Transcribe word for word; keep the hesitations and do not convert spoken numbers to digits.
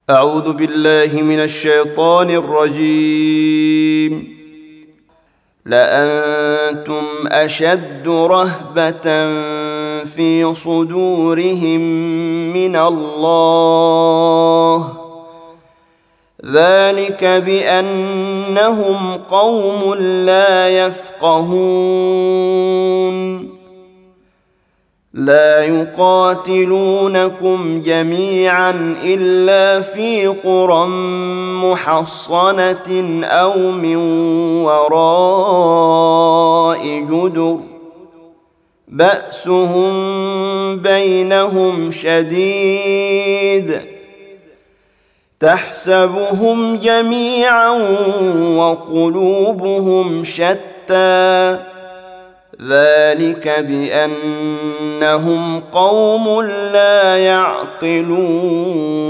أعوذ بالله من الشيطان الرجيم. لأنتم أشد رهبة في صدورهم من الله، ذلك بأنهم قوم لا يفقهون. لا يقاتلونكم جميعا إلا في قرى محصنة أو من وراء جدر، بأسهم بينهم شديد، تحسبهم جميعا وقلوبهم شتى، ذلك بأنهم قوم لا يعقلون.